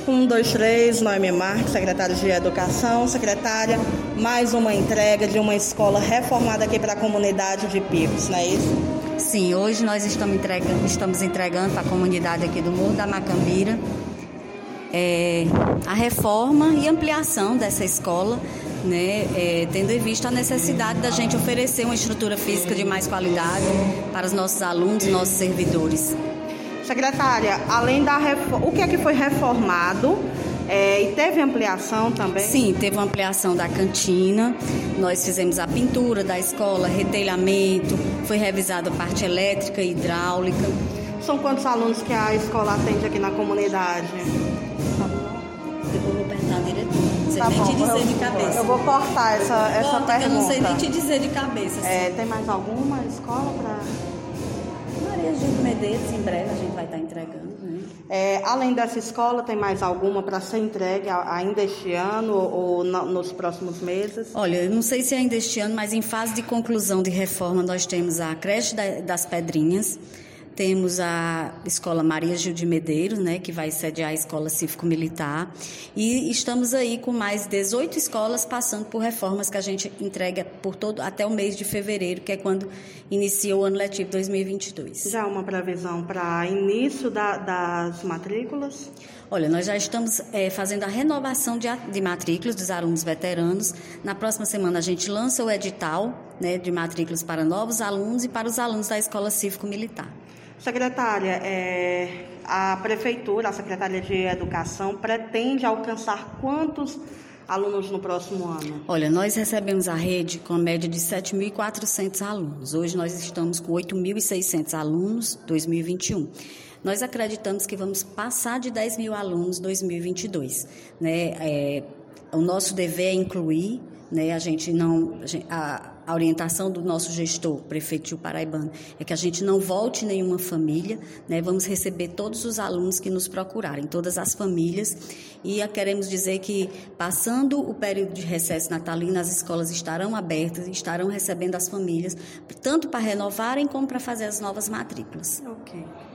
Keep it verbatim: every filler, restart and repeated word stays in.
Um, dois, três, Noemi Marques, secretária de Educação. Secretária, mais uma entrega de uma escola reformada aqui para a comunidade de Picos, não é isso? Sim, hoje nós estamos entregando, estamos entregando para a comunidade aqui do Morro da Macambira é, a reforma e ampliação dessa escola, né, é, tendo em vista a necessidade da gente oferecer uma estrutura física de mais qualidade para os nossos alunos e nossos servidores. Secretária, além da reforma, o que é que foi reformado é, e teve ampliação também? Sim, teve uma ampliação da cantina, nós fizemos a pintura da escola, retelhamento, foi revisada a parte elétrica e hidráulica. São quantos alunos que a escola atende aqui na comunidade? Depois eu vou perguntar à diretora, não sei tá nem bom, te dizer eu, de cabeça. Eu vou cortar essa, essa Corta, pergunta. eu não sei nem te dizer de cabeça. É, tem mais alguma escola para... Maria Gil Medeiros, em breve a gente vai estar entregando, né? É, além dessa escola, tem mais alguma para ser entregue ainda este ano ou nos próximos meses? Olha, eu não sei se ainda este ano, mas em fase de conclusão de reforma nós temos a creche das Pedrinhas, temos a Escola Maria Gil de Medeiros, né, que vai sediar a Escola Cívico-Militar, e estamos aí com mais dezoito escolas passando por reformas que a gente entrega por todo, até o mês de fevereiro, que é quando inicia o ano letivo dois mil e vinte e dois. Já há uma previsão para início da, das matrículas? Olha, nós já estamos é, fazendo a renovação de, de matrículas dos alunos veteranos. Na próxima semana a gente lança o edital, né, de matrículas para novos alunos e para os alunos da Escola Cívico-Militar. Secretária, é, a Prefeitura, a Secretaria de Educação, pretende alcançar quantos alunos no próximo ano? Olha, nós recebemos a rede com a média de sete mil e quatrocentos alunos. Hoje nós estamos com oito mil e seiscentos alunos em dois mil e vinte e um. Nós acreditamos que vamos passar de dez mil alunos em dois mil e vinte e dois. Né? É, o nosso dever é incluir, né? A gente não... A, gente, a, A orientação do nosso gestor, prefeito Gil Paraibano, é que a gente não volte nenhuma família, né? Vamos receber todos os alunos que nos procurarem, todas as famílias, e queremos dizer que, passando o período de recesso natalino, as escolas estarão abertas e estarão recebendo as famílias, tanto para renovarem como para fazer as novas matrículas. Ok.